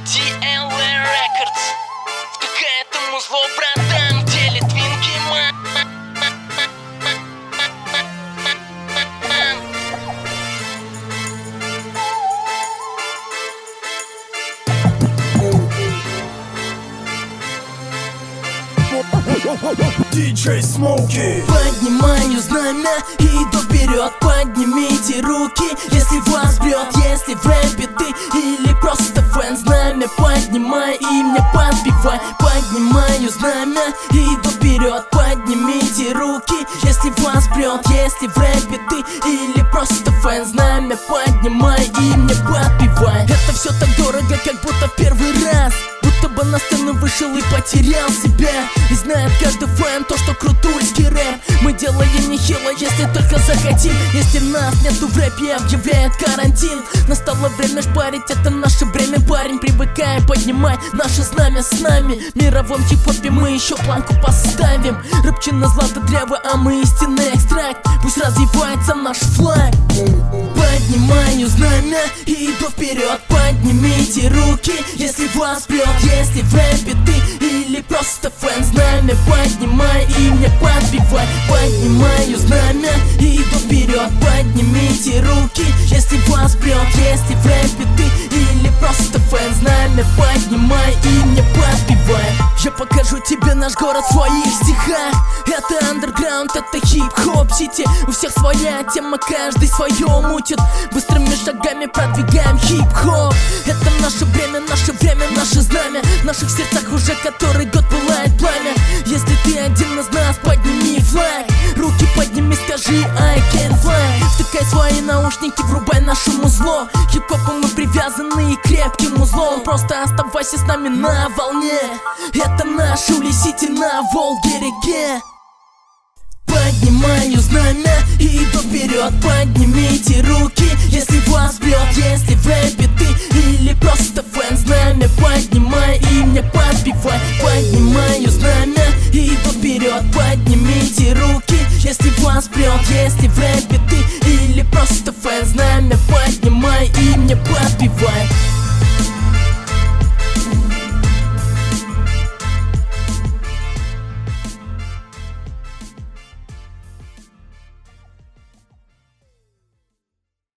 DLA Records. Втыкает ему зло, братан, делит винки, DJ Smokey. Поднимаю знамя и иду вперед. Поднимите руки, если вас бьет. Если в рэпе ты или просто фэн, знамя поднимай и мне подпевай. Поднимаю знамя и иду вперед. Поднимите руки, если вас бьет. Если в рэпе ты или просто фэн, знамя поднимай и мне подпевай. Это все так дорого, как будто в первый раз. Будто бы на сцену вышел и потерял себя. И знает каждый фэн то, что крутульский рэп мы делаем нехило, если только захотим. Если нас нету в рэпе, объявляет карантин. Настало время шпарить, это наше время, парень. Привыкай, поднимай наше знамя с нами. В мировом хип-хопе мы еще планку поставим. Рыбчина злато древо, а мы истинный экстракт. Пусть развивается наш флаг. Поднимаю знамя и иду вперед. Поднимите руки, если вас бьет. Если в рэпе ты или просто фэн, знамя поднимай и мне подбивай. Поднимаю знамя и иду вперед. Поднимите руки, если вас бьет. Если в рэпе ты или просто фэн, знамя поднимай и мне подбивай. Я покажу тебе наш город в своих стихах. Это андерграунд, это хип-хоп сити. У всех своя тема, каждый свое мутит. Быстрыми шагами продвигаем хип-хоп. Это наше время, наше знамя. В наших сердцах уже который год пылает пламя. Если ты один из нас, подними флаг. Руки подними, скажи I can fly. Втыкай свои наушники, врубай наше музло. Хип-хопу мы привязаны и крепким узлом. Просто оставайся с нами на волне. Это наш Ули-Сити на Волге-реке. Поднимаю знамя и иду вперед. Поднимите руки, если вас бьет. Если в рэпе ты или просто фэн, знамя поднимай и мне подбивай. Поднимаю знамя и иду вперед. Поднимите руки, если вас бьет. Если в рэпе ты или просто фэн, знамя поднимай и мне подбивай.